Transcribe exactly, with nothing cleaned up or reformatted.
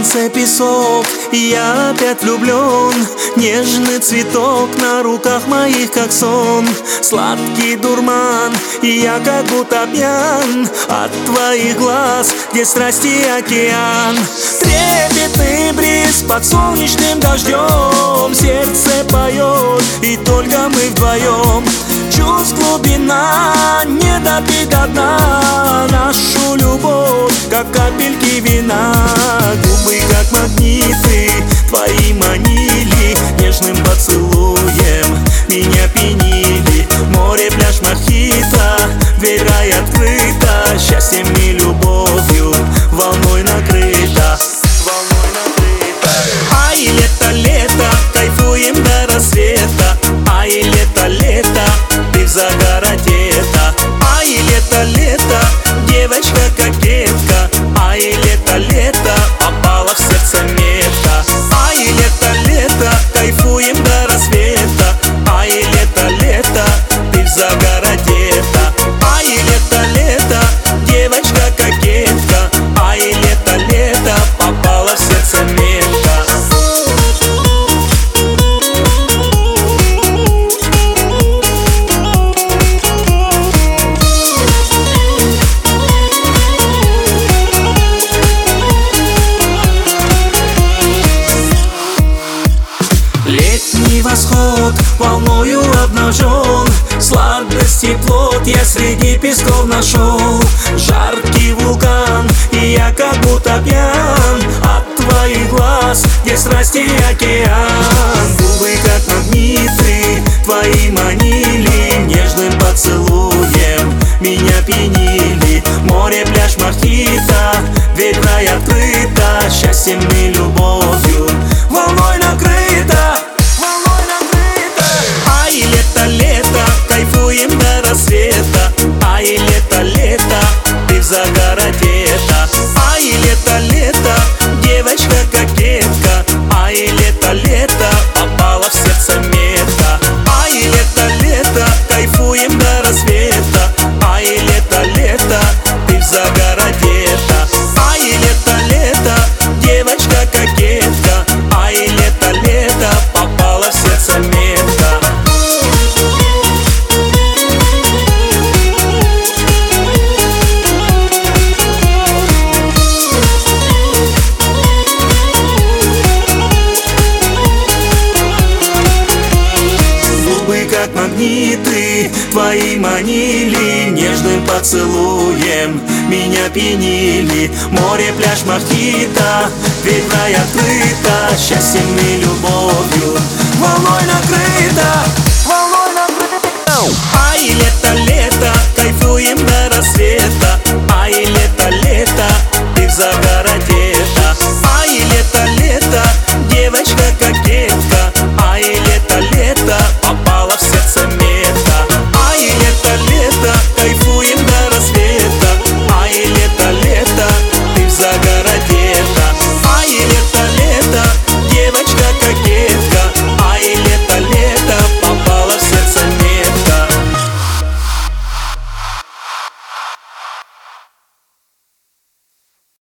солнце, песок, и я опять влюблен. Нежный цветок на руках моих, как сон. Сладкий дурман, и я как будто пьян от твоих глаз, где страсти океан. Трепетный бриз под солнечным дождем, сердце поет, и только мы вдвоем. Чувств глубина, не допить до дна нашу любовь, как капельки вина. Губы как магниты твои манили, нежным поцелуем меня пьянили. Море, пляж, мохито, дверь рай открыта, счастьем и любовью волной накрыта. Волной накрыта. Ай, лето, лето, кайфуем до рассвета. Ай, лето, лето, ты в загороде это. Ай, лето, лето, девочка-кокетка. Ай, лето, лето, попала в сердце метка. Ай, лето, лето, кайфуем до рассвета. Ай, лето, лето, ты в загороде это. Ай, лето, лето, девочка-кокетка. Ай, лето, лето, попала в сердце метка. Летний восход волною обнажен, сладость и плод я среди песков нашел. Жаркий вулкан, и я как будто пьян от твоих глаз, где страсти океан. Губы как магниты твои манили, нежным поцелуем меня пьянили. Море, пляж, мохито, дверь рай открыта, счастьем и любовью волной накрыта. Волной накрыта. Ай, лето, лето, кайфуем до рассвета. Ай, лето, лето, ты в загороде это. Ай, лето, лето, девочка-кокетка. Ай, лето, лето, попала в сердце метка. Ай, лето, лето, кайфуем до рассвета. Ай, лето, лето, ты в загороде это. Ай, лето, лето, девочка-кокетка. Ай, лето, лето, попала в сердце метка. Губы как магниты твои манили, нежным поцелуем меня пьянили. Море, пляж, мохито, дверь рай открыта, счастьем и любовью волной накрыта. Волной накрыта. Ай, лето, лето, кайфуем до рассвета. Ай, лето, лето,